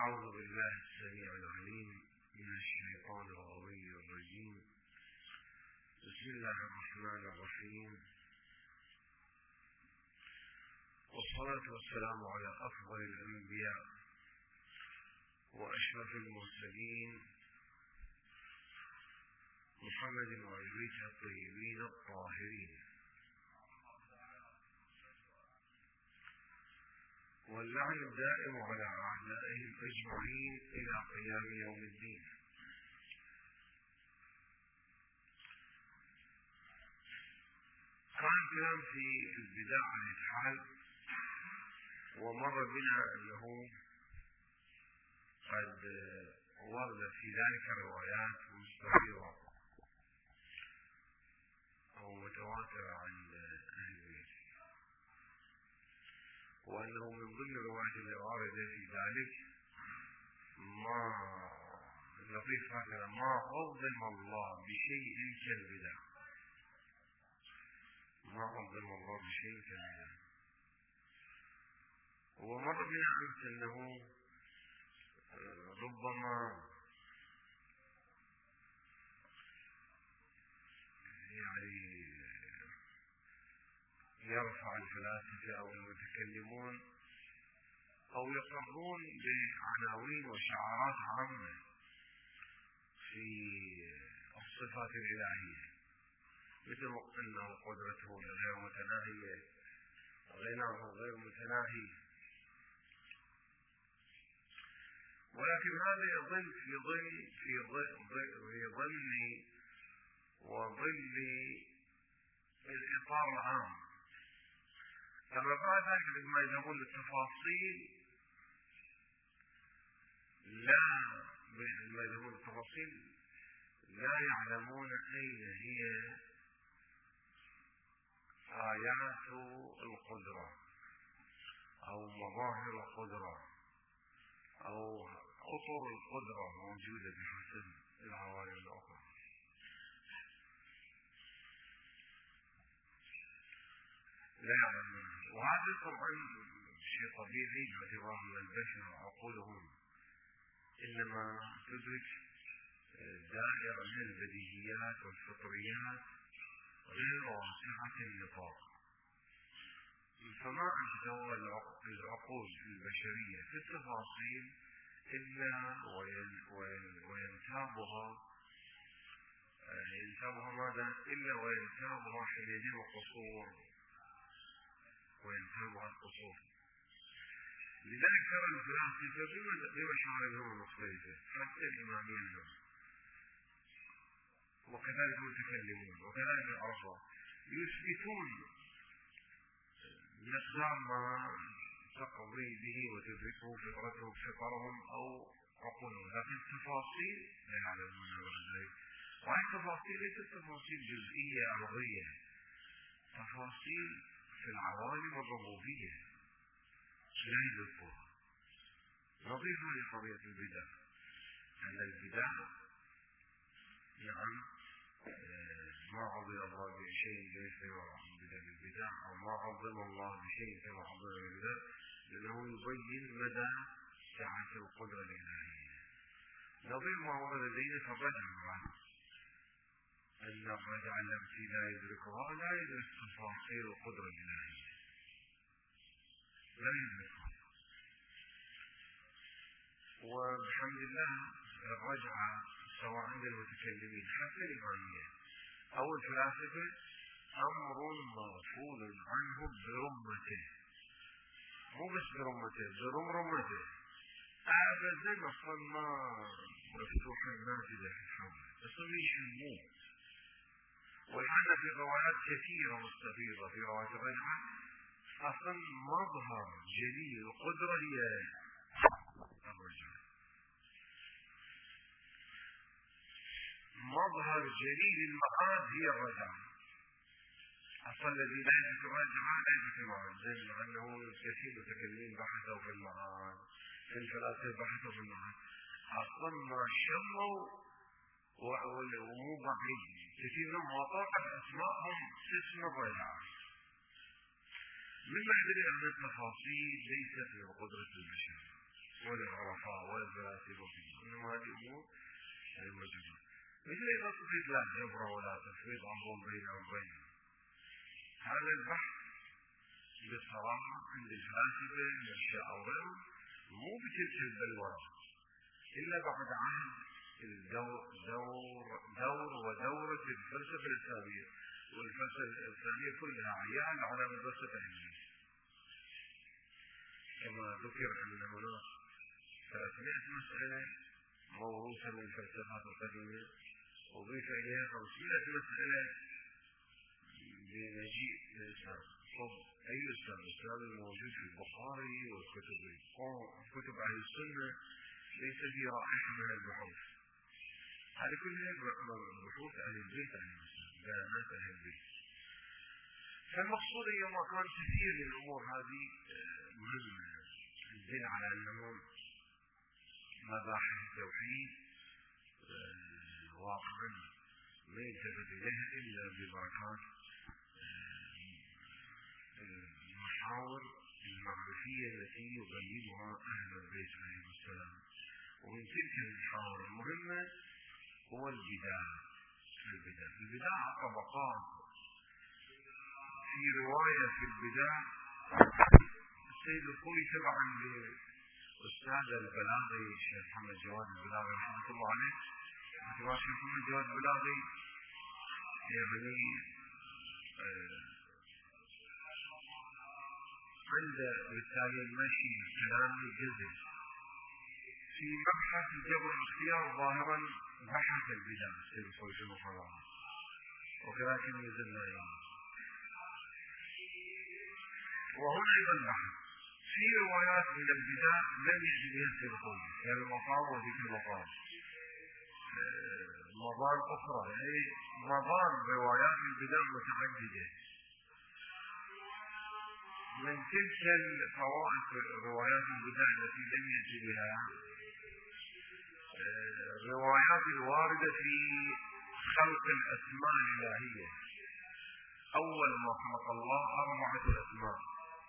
أعوذ بالله السميع العليم من الشيطان الغوي الرجيم. بسم الله الرحمن الرحيم، والصلاة والسلام على أفضل الأنبياء وأشرف المرسلين محمد وآل بيته الطيبين الطاهرين، واللعن الدائم على أعدائهم أجمعين إلى قيام يوم الدين. كان كلام في البداية عن الحال، ومر بنا أنه قد ورد في ذلك روايات مستفيضة أو متواترة عن أهل البيت، وأنه من ضمن الروايات اللي وارد في ذلك ما لطيف هكذا: ما عظم الله بشيء كالبدع، ما عظم الله بشيء كالبدع. ومر بنا أمس أنه ربما يرفع الفلاسفة أو المتكلمون أو يقرون بعناوين وشعارات عامة في الصفات الإلهية، مثل أن قدرته غير متناهية، غناه غير متناهي، ولكن هذا يظل في ظل وظل الإطار العام. أما بعد ذلك لما يذهبون للتفاصيل لا يعلمون أين هي آيات القدرة أو مظاهر القدرة أو خطر القدرة موجودة بحسب العوالم الأخرى. لا يعلمون، وهذا طبعا شيء طبيعي باعتبار أن البشر عقولهم إنما تدرك دائرة من البديهيات والفطريات غير واسعة النطاق، فما تتوغل العقول البشرية في التفاصيل إلا وينتابها ماذا؟ إلا وينتابها حينئذ القصور، وينتابها القصور. لذلك ترى الفلاسفة بمشاعرهم المختلفة، حتى الإمامية وكذلك المتكلمون وكذلك العرفة يثبتون مقدار ما تقضي به وتدركه فطرهم أو عقولهم، لكن التفاصيل لا يعلمون ذلك. وهذه التفاصيل ليست تفاصيل جزئية أرضية، تفاصيل في العوالم الربوبية لا يدركوها. نظير لقضية البدع، أن البدع نعم ما عظم الله بشيء ليس يعبد بالبدع، أو ما عظم الله بشيء كما عظم بالبدع، لأنه يبين مدى سعة القدرة الإلهية. نظير ما ورد لدينا فالرجع معه، أن الرجع التي لا يدركها لا يدرك تفاصيل القدرة الإلهية، لا يدركها. وبحمد الله الرجعة سواء عند المتكلمين حتى الإمامية أو الفلاسفة أمر مغفول عنه برمته، مو بس برمته، برمته أبدا. أصلا ما مفتوح النافذة في الحمد أصلا يشموه. والآن في روايات كثيرة مستفيضة في روايات الرجعة أصلا مظهر جليل القدرة هي الرجعة، مظهر جليل المعاد هي الرجعة. أصلا الذي لا يدرك الرجعة لا يدرك المعاد، لأنه كثير متكلمين بحثوا في المعاد، في الفلاسفة بحثوا في المعاد، أصلا ما شموا ومو بعيد كثير منهم وقعت أسماءهم اسم الرجعة، مما يدل أن التفاصيل ليست من قدرة البشر ولا عرفات الصفا والباسل وفي إنما هذه أمور موجودة. مثل إذا تفيد لا جبر ولا تفويض أمر بينه وبينه. هذا البحث بصراحة عند الفلاسفة من الشيء أو غيره مو بتلك البلورة إلا بعد عهد دور ودورة الفلسفة الإسلامية، والفلسفة الإسلامية كلها عيال على مدرسة الإنجليز، كما ذكر أن هناك 300 مسألة موروثة من الفلسفات القديمة، وضيف إليها 500 مسألة بمجيء الإسلام. أي إسلام؟ الإسلام الموجود في البخاري وكتب أهل السنة ليس في رائحة من البحوث. هذه كلها بحوث أهل البيت عليهم السلام، بيانات أهل البيت. فالمقصود هي ما كان كثير من الأمور هذه مهمة تدل على أنه مباحث التوحيد واقعا ما يلتفت إليها إلا ببركات المحاور المعرفية التي يغيبها أهل البيت عليهم السلام. ومن تلك المحاور المهمة هو البداع. البداع طبقات. في رواية في البداع السيد الخوي تبعا لأستاذ البلاغي الشيخ محمد جواد البلاغي رحمة الله عليه. الشيخ محمد جواد البلاغي يعني عند بالتالي المشي كلامي جزء في مبحث الجبر الاختيار ظاهرا بحث البداع السيد الخوي في المحاضرة، وكذلك يزلنا يعني. وهنا أيضا بحث في روايات من البداع لم يأتي بها السيد الخوي، يعني المقام وذيك المقام مضار أخرى، يعني مضار روايات البداع متعددة. من تلك الفوائد روايات البداع التي لم يأتي بها الروايات الواردة في خلق الأسماء الإلهية. أول ما خلق الله 4 أسماء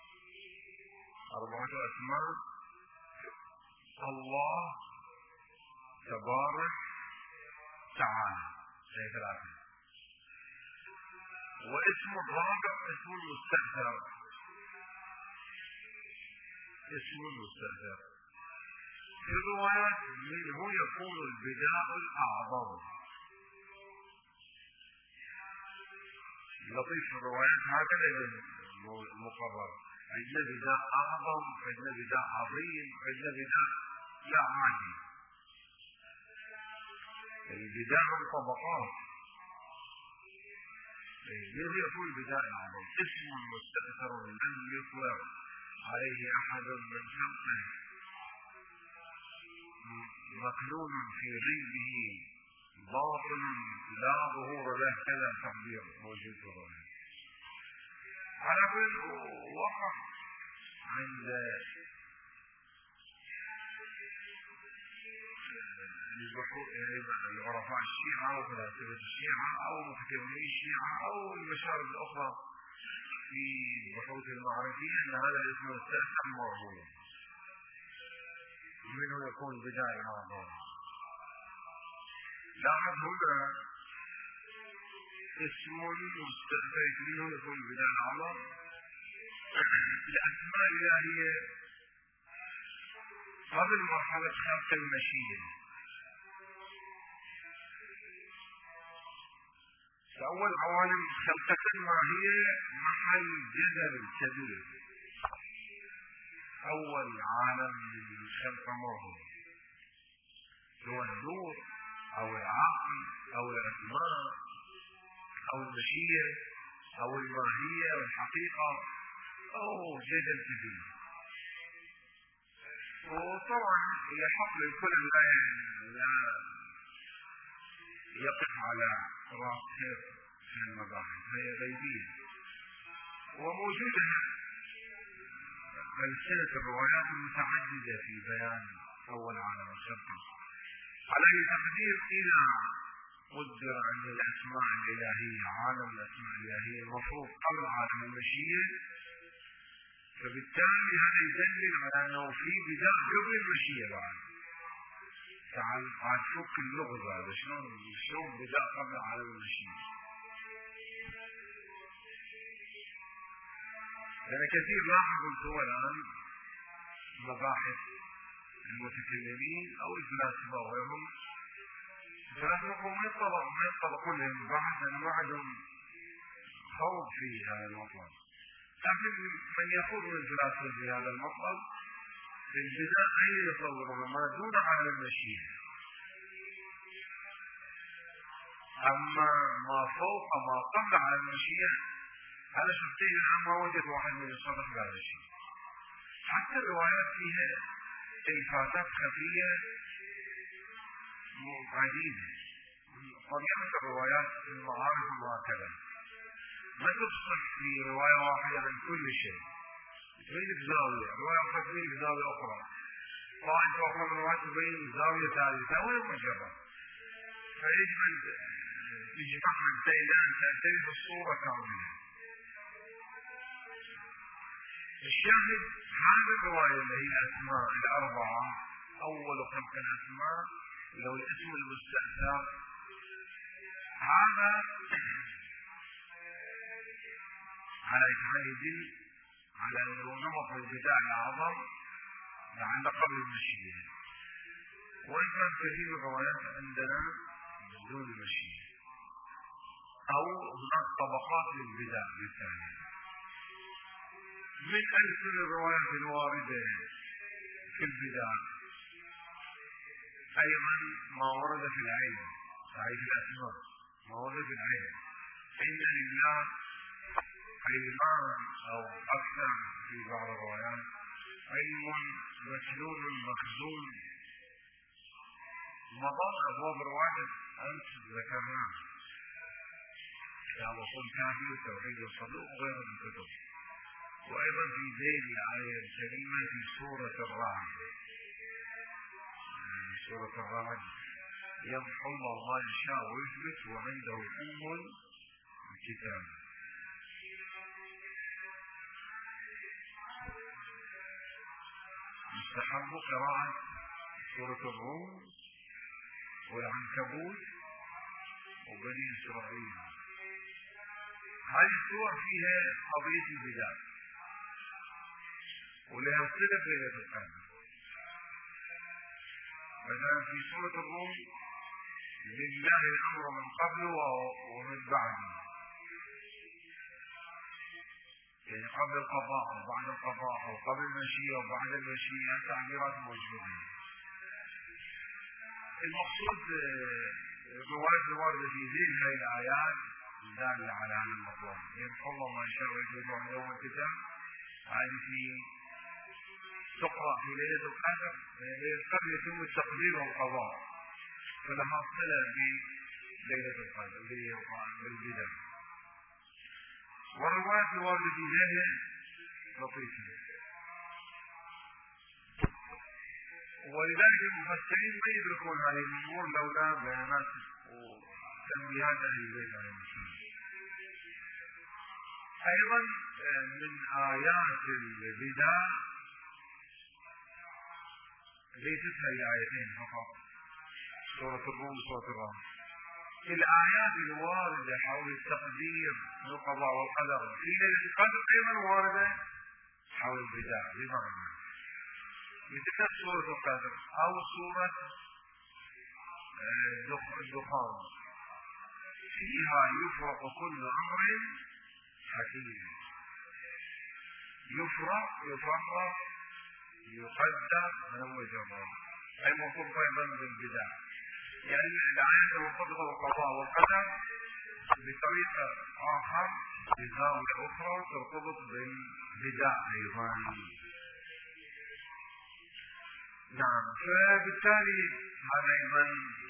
الله تبارك تعالى، هي 3. واسم الرابع اسم المستأثر. في الروايات منه يكون البداء الأعظم. لطيف الروايات هكذا مقرر، عندنا بداء أعظم، عندنا بداء عظيم، عندنا بداء لا عادي. البداء من طبقات. منه يكون البداء الأعظم. اسم مستأثر لم يطلق عليه أحد من خلقه، مكنون في غيبه، باطن لا ظهور له، كذا تعبير موجود في الرواية. على كل وقع عند العرفاء الشيعة وفلاسفة الشيعة أو محتملي الشيعة أو المشارب الأخرى في البحوث المعرفية أن هذا الاسم المستأثر موجود. منه يكون بداية الأعظم. لاحظ هنا اسم مستأثر منه يكون بداية الأعظم. الأسماء الإلهية قبل مرحلة خلق المشيئة. أول عوالم خلقة ما هي محل جذر كبير. أول عالم خلق موهو هو النور أو العقل أو الأسماء أو المشيئة أو الماهية أو الحقيقة أو جدل كبير. وطبعا يحق للكل لا يقف على راس خير في المباحث، هي غيبية وموجودة ألسنة الروايات المتعددة في بيان أول عالم الخلق. على تقدير إذا قدر أن الأسماء الإلهية عالم الأسماء الإلهية المفروض قبل عالم المشيئة، فبالتالي هذا يدلل على أنه في بداية قبل المشيئة بعد. تعال فك اللغز هذا شلون بدأ قبل عالم المشيئة. لأن كثير لاحظوا انتم الآن مباحث المتكلمين أو الفلاسفة وغيرهم، الفلاسفة ما ينطبقون لهم البحث لأن ما عندهم خوض في هذا المطلب، لكن من يخوض من الفلاسفة في هذا المطلب في البداية أين يصور ما دون عالم المشيئة، أما ما فوق ما قبل عالم المشيئة هذا شخصيا الآن ما وجدت واحد من يصرح بهذا الشيء. حتى الروايات فيها الفاتات خفية عديدة، طبيعة الروايات في المعارف وهكذا ما تفصل في رواية واحدة عن كل شيء، تبين بزاوية رواية أخرى تبين بزاوية أخرى، طائفة أخرى من الروايات تبين زاوية ثالثة ولا مجرد، فيجب أن يجمعها إلى أن تعترف الصورة كاملة. الشاهد هذه الرواية اللي هي الأسماء الأربعة، أول خلق الأسماء اللي هو الاسم المستأثر، هذا على إجمال يدل على أنه نمط البدع الأعظم لعل قبل المشيئة، وإن كان كثير من الروايات عندنا دون المشيئة، أو هناك طبقات للبدع بالتالي. من ألف الروايات الواردة في البدع أيضا ما ورد في العلم، تعريف الأسماء ما ورد في العلم، إن لله علمان أو أكثر في بعض الروايات، علم مكنون مخزون، مضى أبواب الرواية أنت ذكرناه كتاب أصول كافي والتوحيد والصدوق وغيره من الكتب. وأيضا في ذيل الآية الكريمة في سورة الرعد، سورة الرعد يمحو الله ما يشاء ويثبت وعنده أم الكتاب. يستحب قراءة سورة الروم والعنكبوت وبني إسرائيل. هذه السور فيها قضية البدع ولها صلة بليلة القدر. مثلا في سورة الروم لله الأمر من قبل ومن بعده، يعني قبل القضاء وبعد القضاء وقبل المشيئة وبعد المشيئة، تعبيرات موجودة. المقصود الروايات الواردة في ذيل هذه الآيات دالة على هذا المطلب، يمحو الله ما يشاء ويثبت عنده أم الكتاب. هذه في تقرأ في ليلة القدر، ليلة القدر يتم التقدير والقضاء، فلها صلة بليلة القدر بالبدع. والروايات الواردة في ذيلها لطيفة، ولذلك المفسرين ما يدركون هذه الأمور لولا بيانات وتنبيهات أهل البيت عليهم السلام. أيضا من آيات البدع ليست هي آيتين فقط، سورة الروم وسورة الرعد. الآيات الواردة حول التقدير والقضاء والقدر في ليلة القدر أيضا واردة حول البدع، بمعنى مثل سورة القدر أو سورة الدخان فيها يفرق كل أمر حكيم. يفرق يقدر من وجهه، أي مرتبط أيضا بالبدع، يعني الآيات المرتبطة بالقضاء والقدر بطريقة آخر بزاوية أخرى ترتبط بالبدع أيضا. نعم، فبالتالي هذا أيضا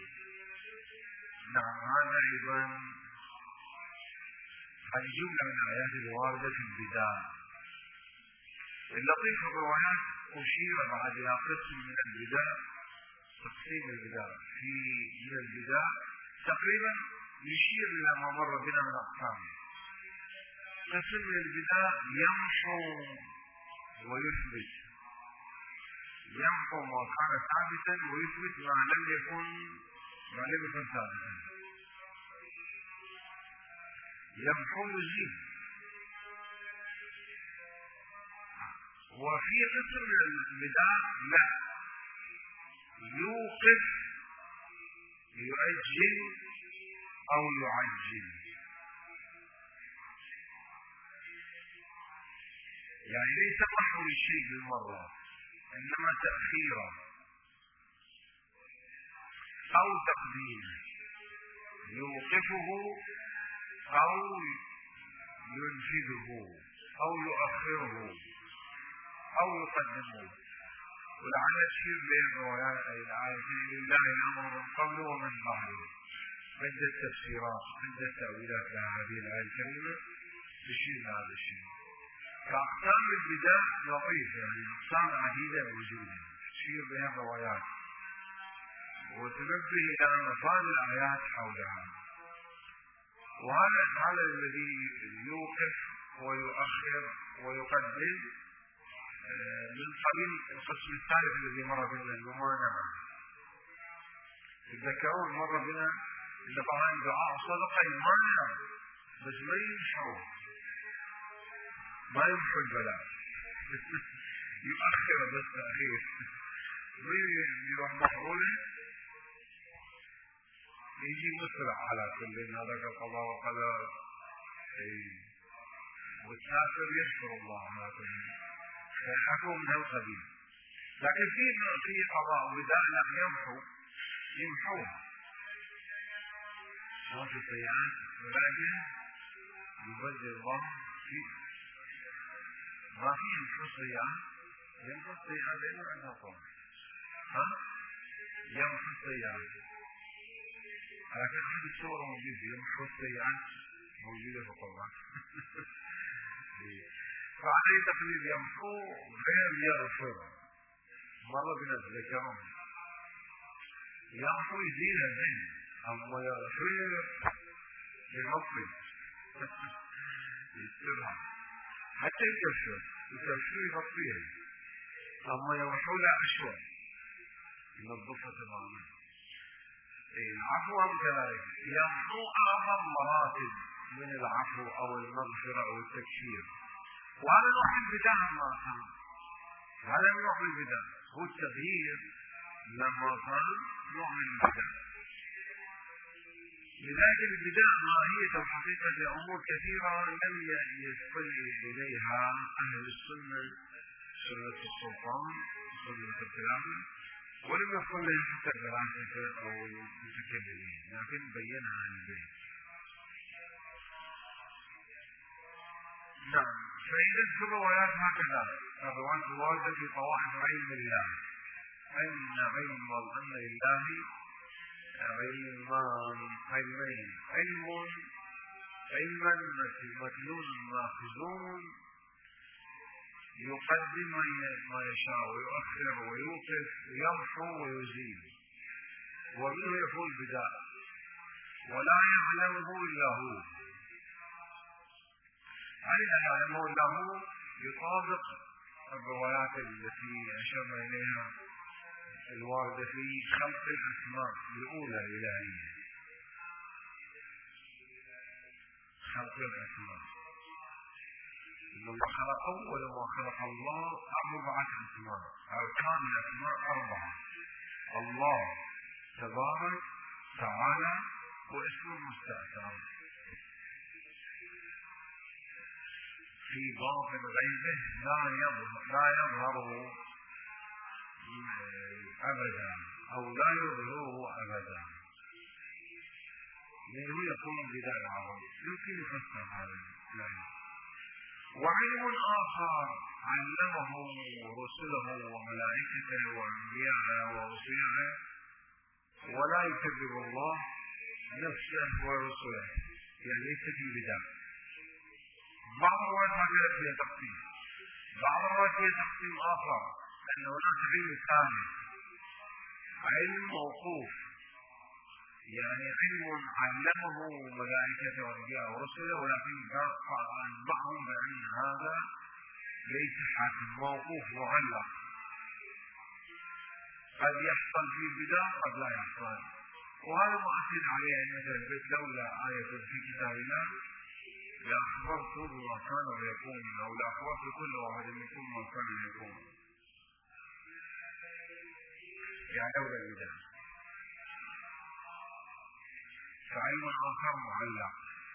هذه جملة من الآيات الواردة في البدع. اللطيف في الروايات أشير بعد إلى قسم من البدع، تقسيم البدع من البدع تقريبا يشير إلى ما مر بنا من أقسام. قسم من البدع يمحو ويثبت، يمحو ما كان ثابتا ويثبت ما لم يكن ثابتا. يمحو يزيل. وفي قسم من البدع لا، يوقف يؤجل او يعجل، يعني ليس محو الشيء بالمرة انما تأخيره او تقديمه، يوقفه او ينفذه او يؤخره او يقدمه. ولعل تشير بين الآيتين لله الامر من قبل ومن بعده. عدة تفسيرات عدة تأويلات لهذه الآية الكريمة تشير لهذا الشيء. كأقسام البدع لطيفة، يعني أقسام عديدة موجودة تشير بها الروايات وتنبه إلى مفاد الآيات حولها. وهذا الذي يوقف ويؤخر ويقدم من قبيل القسم الثالث الذي مر بنا الممانعة. تذكرون مر بنا ان طبعا دعاء صدقة يمانع بس ما يمحو البلاء يؤخر بس تأخير. يروح محروله يجي مسرع على كل هذاك القضاء وقدر، والكافر يشكر الله على كل فيحكم من القبيل. لكن في قضاء بداء لا يمحوها ما في سيئات، ولكن يبدل الله فيه. ما في يمحو السيئات، يمحو السيئات لأنه عندها طول يمحو السيئات. لكن هذه الصورة موجودة، يمحو السيئات موجودة في القرآن. فعليه تقليد يمحو غير يغفر. مرة بنتذكرهم يمحو يزيل الذنب، أما يغفر يغفر يسترها حتى يكفر يغفر. أما يمحو لا أشوى ينظفها تماما. العفو كذلك يمحو أعظم مراتب من العفو أو المغفرة أو التكفير. وهذا نوع من البدع ما كان، هذا نوع من البدع، هو التغيير لما كان نوع من البدع. لذلك البدع ماهية الحقيقة لأمور كثيرة لم يصل إليها أهل السنة، سنة السلطان سنة الخلافة، ولم يصل إليها حتى الفلاسفة أو المتكلمين، لكن بينها عن البيت. نعم. فإذا الروايات هكذا، الروايات الواردة في طوائف علم الله، أن لله علمين، علما مكنون ماخذون يقدم ما يشاء ويؤخر ويوقف ويمحو ويزيل، ومنه يقول بداء ولا يعلمه إلا هو. أين يعلمه إلا هو يطابق الروايات التي أشرنا إليها الواردة في خلق الأسماء الأولى الإلهية. خلق الأسماء لما خلق أول ما خلق الله 4 أسماء، أركان الأسماء 4: الله تبارك تعالى واسمه المستأثر في باطن غيبه لا يظهر أبدا أو لا يظهره أبدا. منه يكون بداء العظم. يمكن يفسر هذا الآية. وعلم آخر علمه رسله وملائكته وأنبياءه ورسله ولا يكذب الله نفسه ورسله، يعني ليس في بداء. بعض الروايات هكذا فيها تقسيم، بعض الروايات فيها تقسيم آخر أن هناك علم ثاني، علم موقوف، يعني علم علمه ملائكته وأنبياءه ورسله، ولكن بعضهم بأن هذا ليس حاكم، موقوف معلق قد يحصل في البداية قد لا يحصل، وهذا مؤكد عليه أن مثلا لولا آية في كتاب الله لأخبرت بما كان ويكون، أو لأخبرت كل واحد منكم ما كان ويكون، يعني لولا البداية. فعلم آخر معلق.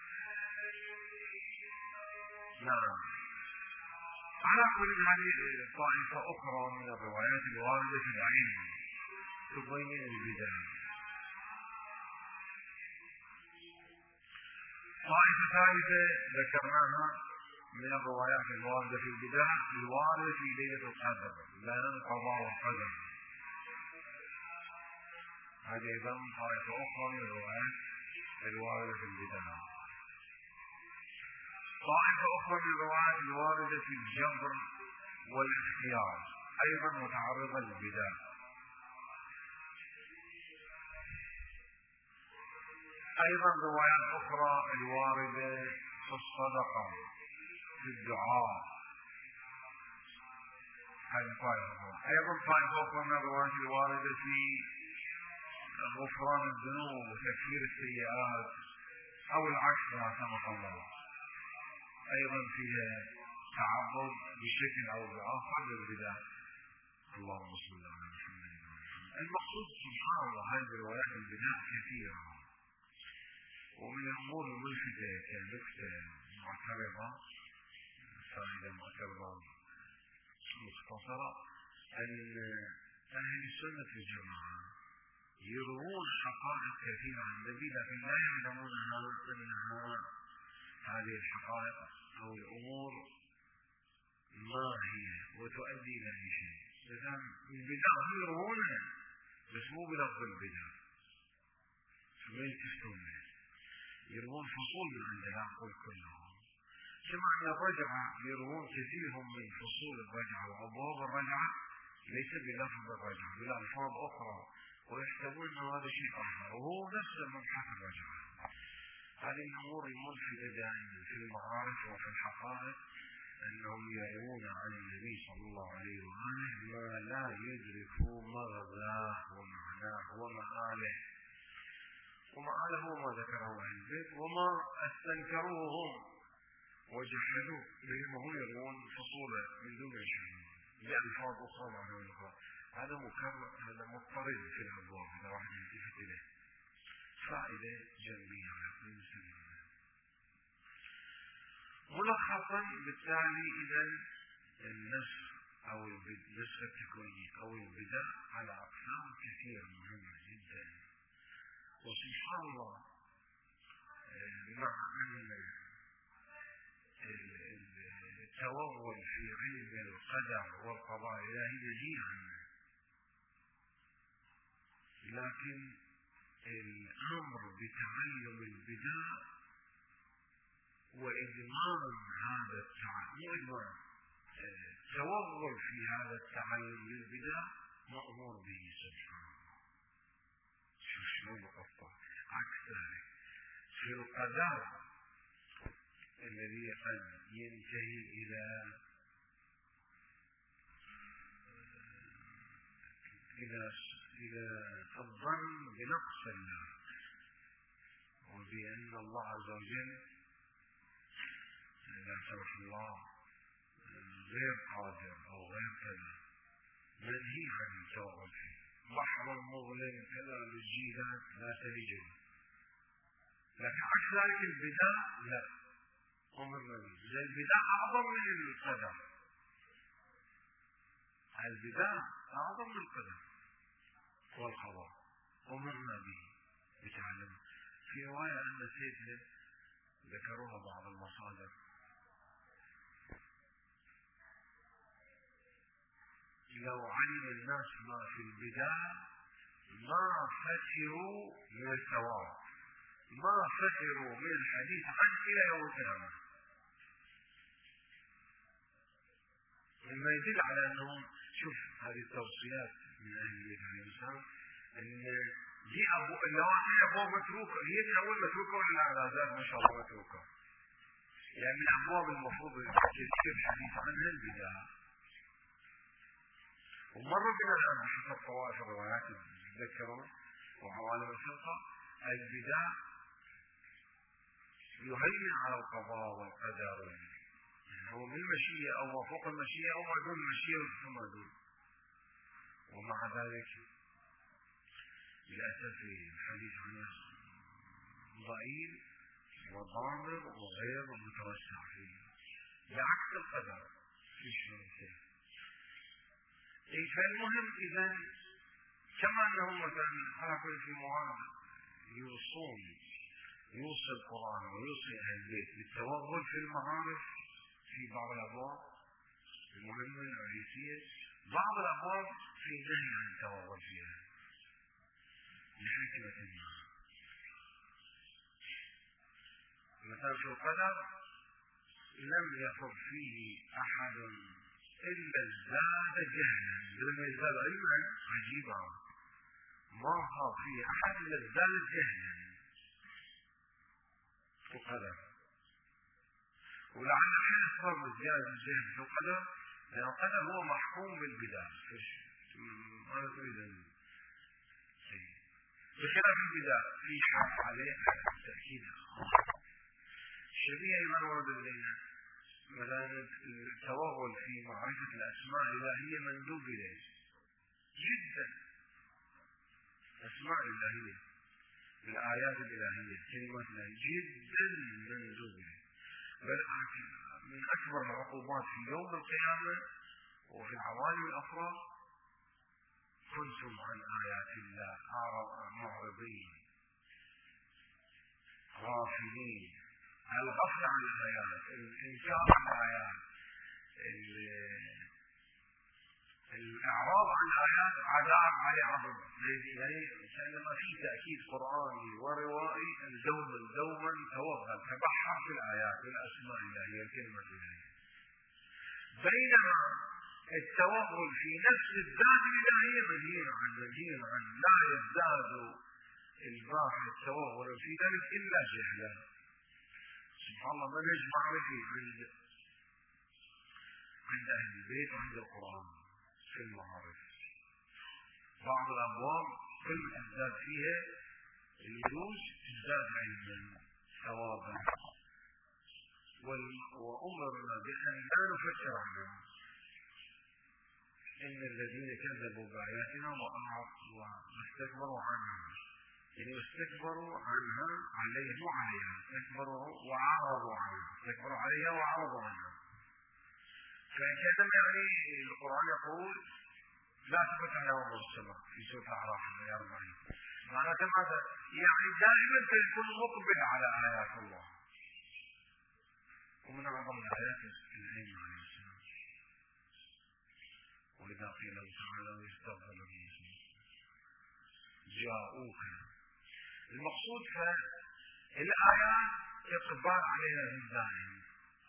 نعم. على كل هذه طائفة أخرى من الروايات الواردة في العلم تبين البداية. طائفة ثالثة ذكرناها من الروايات الواردة في البداية الواردة في ليلة القدر، بيان قضاء وقدر. هذه أيضا طائفة أخرى من الروايات الواردة في البداية. طائفة أخرى من الروايات الواردة في الجبر والاختيار أيضا متعرضة للبداية. أيضا روايات أخرى الواردة في الصدقة في الدعاء، هذه طائفة. أيضا طائفة أخرى من الروايات الواردة في غفران الذنوب وتكفير السيئات أو العكس ما سمح الله، أيضا فيها تعرض بشكل أو بآخر للبداية. اللهم صل على محمد. المقصود سبحان الله هذه الروايات البداية كثيرة، ومن الأمور الملفتة كنكتة معترضة فائدة معترضة مختصرة أن أهل السنة الجماعة يروون حقائق كثيرة عن النبي لكن لا يعلمون أنها هذه الحقائق أو الأمور ما هي وتؤدي إلى أي شيء. لكن البدع هم يروونها بس مو بلفظ البدع، ما يكتبون يروون فصول من عندها أقول كلهم. كما أن الرجعة يروون كثير من فصول الرجعة وأبواب الرجعة ليس بلفظ الرجعة بل ألفاظ أخرى، ويحسبون أن هذا شيء آخر وهو نفس مبحث الرجعة. هذه الأمور الملفتة دائما في المعارف وفي الحقائق أنهم يروون عن النبي صلى الله عليه وآله ما لا يدركوا مغزاه ومعناه ومآله. ومآله ما ذكره أهل البيت وما استنكروه هم وجحدوه، لأنهم يروون فصولا من دون يشهدون بألفاظ أخرى معنى أخرى. هذا مكرر، هذا مضطرد في الأبواب إذا واحد يلتفت إليه. فائدة جانبية على كل مسلم. ملخصا بالتالي إذا النسخ أو النسخ التكويني أو البدع على أقسام كثيرة مهمة جدا. وسبحان الله مع أن التوغل في علم القدر والقضاء الإلهي يجيء عنه، لكن الأمر بتعلم البدع وإدمان هذا التعلم التوغل في هذا التعلم للبدع مأمور به سبحانه. شو مقطع عكس ذلك في القدر الذي قد ينتهي إلى الظن بنقص الله وبأن الله عز وجل لا سمح الله غير قادر أو غير كذا منهي عن التوغل فيه. بحر مظلم كذا للجيلات لا تلجه، لكن عكس ذلك البدع لا أمرنا به. البدع أعظم من القدر، البدع أعظم من القدر والقضاء أمرنا به بتعلم. في رواية أن سيدنا ذكروها بعض المصادر لو علم الناس ما في البداية ما فتروا من الثواب، ما فتروا من الحديث عنه إلى يوم القيامة. مما يدل على أنهم شوف هذه التوصيات من أهل البيت عليه السلام أن دي اللواتي أبواب متروكة، هي من أول متروكة ولا لا زاد ما شاء الله متروكة، يعني من الأبواب المفروض كثير الحديث عنها البداية. ومر بنا الآن بحسب طوائف الروايات تذكرون وعوالم الفرقة البدع يهيمن على القضاء والقدر، يعني هو من المشيئة أو فوق المشيئة أو ما دون المشيئة وما دون. ومع ذلك للأسف الحديث عنه ضئيل وضامر وغير متوسع فيه، بعكس القدر في شيء. فالمهم إذا كما أنهم مثلا خلقوا في معاملة يوصي القرآن ويوصي أهل البيت بالتوغل في المعارف في بعض الأبواب المهمة الرئيسية، بعض الأبواب في نهي عن التوغل فيها لحكمة ما. مثلا في القدر لم يخض فيه أحد إلا ازداد جهلا، لم يزداد علما عجيبا، ما خاض فيه أحد إلا ازداد جهلا في القدر. ولعل حين صار ازدياد الجهل في القدر لأن القدر هو محكوم بالبدع، ما نريد بخلاف البدع في حق عليه التأكيد شبيه لما ورد إلينا مثلا التوغل في معرفة الأسماء الإلهية مندوب إليه جدا، أسماء الإلهية الآيات الإلهية الكلمات الإلهية جدا مندوب إليه، بل من أكبر العقوبات في يوم القيامة وفي العوالم الأخرى كنتم عن آيات الله معرضين غافلين، الغفل عن الآيات، الإنكار عن الآيات، الإعراض عن الآيات عذاب عليه عظيم. يعني كأنما في تأكيد قرآني وروائي دوما توغل تبحر في الآيات والأسماء الإلهية الكلمة الإلهية، بينما التوغل في نفس الذات الإلهية منهي عن لا يزداد الباحث التوغل في ذلك إلا جهلا. سبحان الله منهج معرفي عند أهل البيت وعند القرآن في المعارف. بعض الأبواب كل ما تزداد فيها اليجوز تزداد علما ثوابا، وأمرنا بأن لا نفكر عنها. إن الذين كذبوا بآياتنا واستكبروا عنها، يعني استكبروا عنها عليهم وعليها، استكبروا وعرضوا عنها، استكبروا عليها وعرضوا عنها. فكذا يعني القرآن يقول لا تفتح لهم السماء في سورة الأعراف 40. معناته ماذا؟ يعني دائما تكون مقبل على آيات الله، ومن أعظم الآيات الأيمان عليه السلام. وإذا قيل له تعالى يستغفر لهم جاءوك. المقصود فالآيات إقبال عليها من دائم،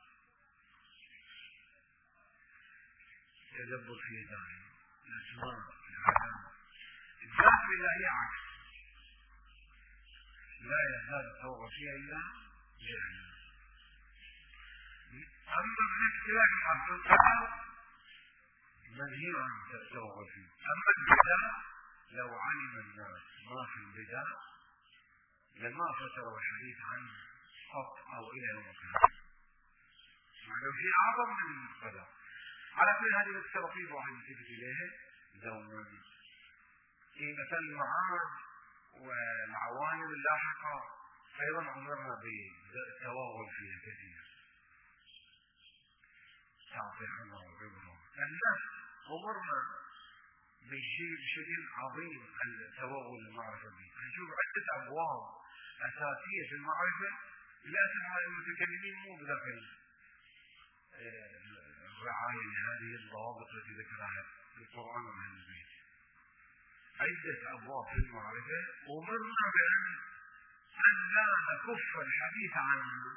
تدبر فيه دائم، الأسماء العلامات الذات بالله عكس، لا يزال التوغل فيها إلا جهلا. أما بالاختلاف حق القدر منهي عن التوغل فيه. أما البدع لو علم الناس ما في البدع لما فتروا الحديث عنه قط أو إلى المكان، لأنه في أعظم من القدر. على كل هذه الترتيب واحد يلتفت إليه دوما في مثل المعارض والعوالم اللاحقة أيضا أمرنا بالتوغل فيها كثير، تعطي عنها وعبرها. النفس أمرنا بشيء عظيم التوغل للمعرفة به. نشوف عدة أبواب أساسية في المعرفة للأسف المتكلمين مو بداخل الرعاية لهذه الضوابط التي ذكرها في القرآن وأهل البيت. عدة أبواب في المعرفة أمرنا بأن لا نكف الحديث عنها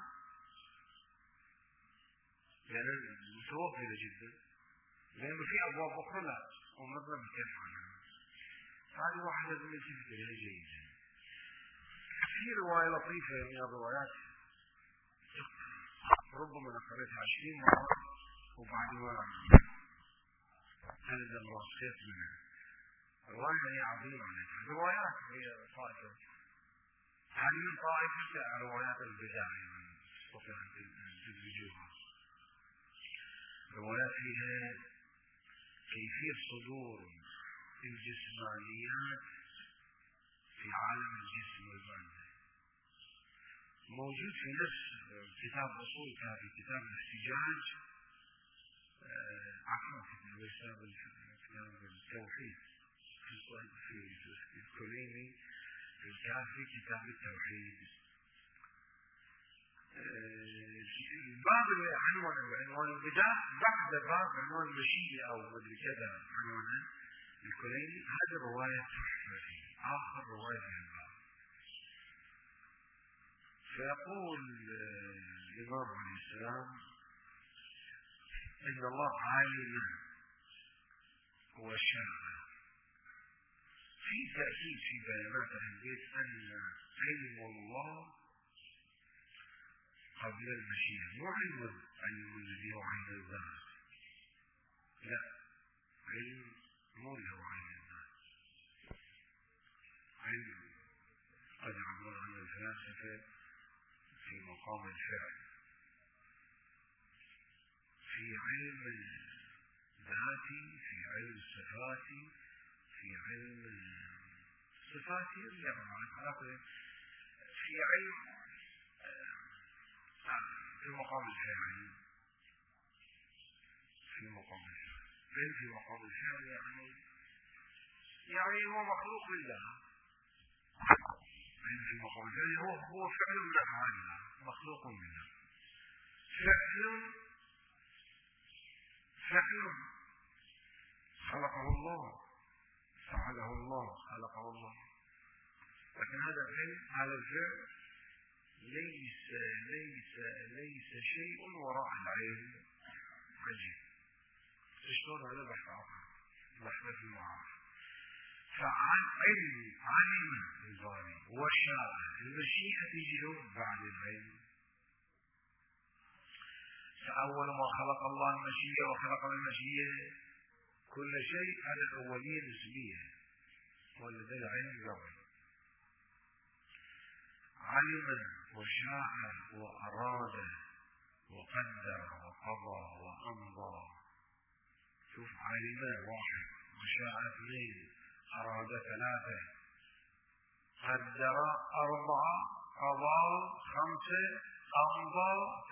لأن متوغلة جدا، لأنه في أبواب أخرى لا أمرنا بالكف عنها. هذه واحدة من التفت إليها جيدا. في رواية لطيفة من الروايات ربما قرأتها 20 مرة وبعد ما هذا الوصية منها رواية هي عظيمة روايات هي طائفة هذه طائفة روايات البدع تستطيع أن تدرجوها روايات فيها كيفية صدور الجسمانيات في عالم الجسم والمادة موجود في نفس كتاب أصول في كتاب الاحتجاج عفوا كتاب التوحيد في الكليني الكافي كتاب التوحيد الباب عنوان البدع بعد باب عنوان المشيئة أو مدري كذا عنوانه الكليني هذه رواية تحفة آخر رواية في الباب فيقول الإمام عليه السلام إن الله عالم وشاء في تأكيد في بيانات البيت أن علم الله قبل المشيئة مو علم الذي هو عين الذات لا علم مو اللي هو عين الذات علم قد يعبر عن الفلاسفة في مقام الفعل في علم ذاتي في علم صفاتي في علم صفاتي في علم في مقام الفعل في مقام الفعل في مقام الفعل يعني هو مخلوق لله في مقام الفعل هو فعل من أفعال الله مخلوق منه فعل خلقه الله فعله الله خلقه الله لكن هذا الفعل ليس شيء وراء العين عجيب تشتغل على بحث في المعارف علم الباري وشاء المشيئة تجد بعد العلم فأول ما خلق الله المشيئة وخلق المشيئة كل شيء على الأولية نسبية والذي العلم قبل علم وشاء وأراد وقدر وقضى وأمضى شوف علم واحد وشاء اثنين أراد ثلاثة قدر أربعة قضى خمسة أمضى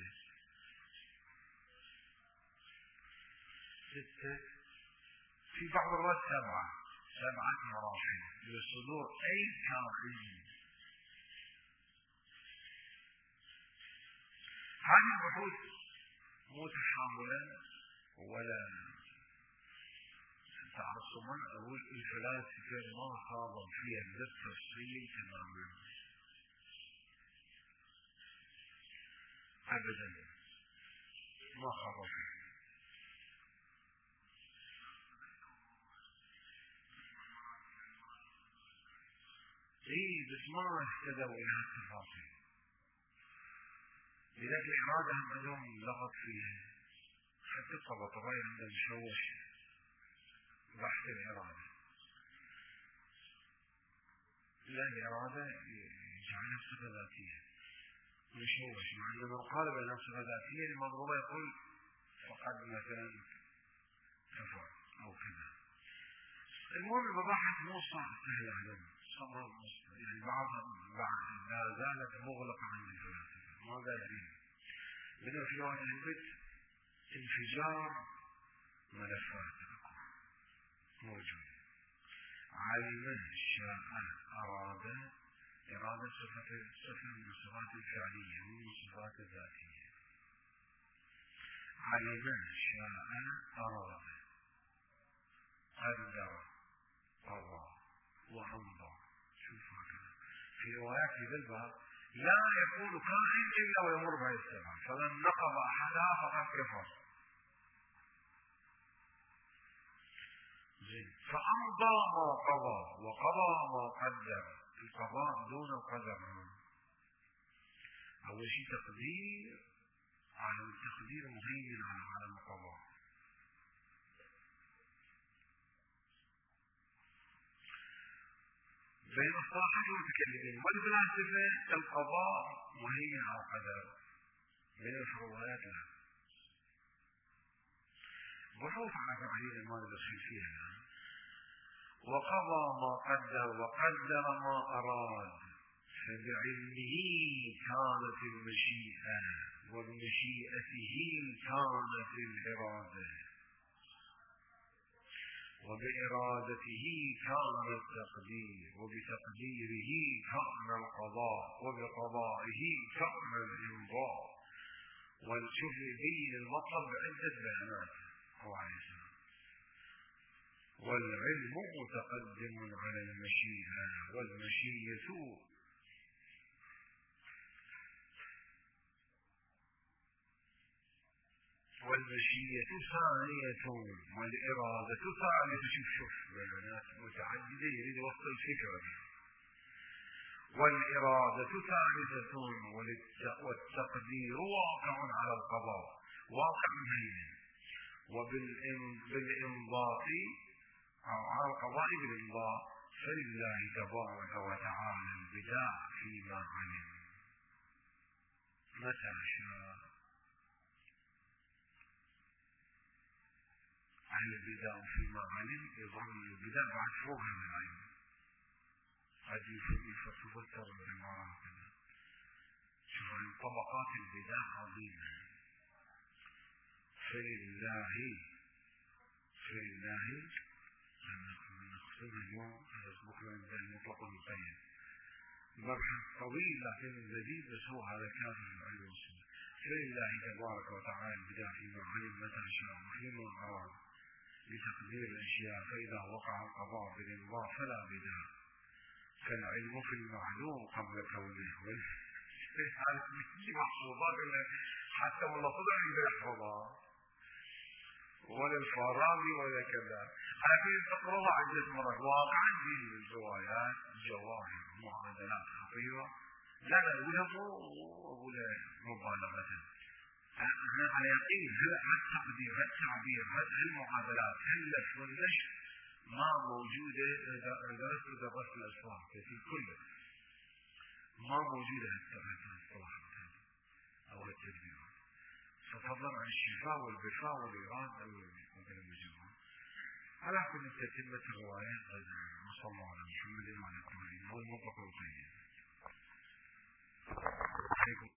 ستة في بعض الوقت سبعة مراحل لصدور أي كائن هذه البحوث مو تحاملا ولا تعصبا أقول الفلاسفة ما خاضوا فيها بالتفصيل تماما أبدا ما خاضوا فيها بس ما اهتدوا إلى التفاصيل لذلك الإرادة عندهم لغط فيها حتى الطبطبائي عندهم مشوش بحث الإرادة لا الإرادة يجعلها صفة ذاتية مشوش عندما قال بأنها صفة ذاتية المضروبة يقول فقد مثلا كفر أو كذا المهم المباحث مو سهلة عليهم يعني بعض لا زالت مغلقة عند الفلاسفة ما قادرين بدأ في واحد البيت انفجار ملفات موجود علم شاء أراد إرادة صفة من الصفات الفعلية من الصفات الذاتية علم شاء أراد قدر قضى وأمضى شوف هكذا في روايات في الباب لا يكون كائن إلا ويمر بهذه السبعة فمن نقض أحدها فقد كفر فأمضى ما قضى وقضى ما قدر القضاء دون القدر أول شيء تقدير على التقدير مهيمن على القضاء بين الصاحب والمتكلمين. والفلاسفة القضاء مهيمن على القدر، بين الروايات لا. بحوث على تقدير ما ندخل فيها. وقضى ما قدر وقدر ما أراد، فبعلمه كانت المشيئة وبمشيئته كانت الإرادة وبإرادته كان التقدير وبتقديره كان القضاء وبقضائه كان الإمضاء. والشوف يبين المطلب بعدة بيانات. والعلم متقدم على المشيئة والمشيئة ثانية والإرادة ثالثة. شوف بيانات متعددة يريد وصل الفكرة. والإرادة ثالثة والتقدير واقع على القضاء، واقع هين. وبالإمضاء أو على القضاء بالإمضاء، فلله تبارك وتعالى البداء فيما علم متى شاء. البداء فيما علم يظل البداء بعد فوق هذا العلم، قد يفسر بالعبارة هكذا. شوف طبقات البداء عظيمة. فلله نقصد اليوم بكرة نبدأ المطلق المقيد. مبحث طويل لكن جديد، بس هو هذا كافي من علم الوصول. فلله تبارك وتعالى البداء فيما علم متى شاء وفيما أراد بتقدير الأشياء. فإذا وقع القضاء بالإمضاء فلا بداء، فالعلم في المعلوم قبل كونه. هذا محفوظات حتى من طلع يحفظها ولا الفارابي ولا كذا. لكن تقرأها عدة مرات. واقعا في الروايات جواهر معادلات خطيرة لا نقولها ولا مبالغة. أنا على يقين هالتقدير هالتعبير هالمعادلات هاللف والنشر ما موجودة. درست الأصلاح في كل ما موجودة هالصلاح أو التدبير، فضلا عن الشفاء والبفاء والإرادة والمجموعة. على كل تتمة الروايات صلى الله عليه محمد وعلى آله والمطلق القيم.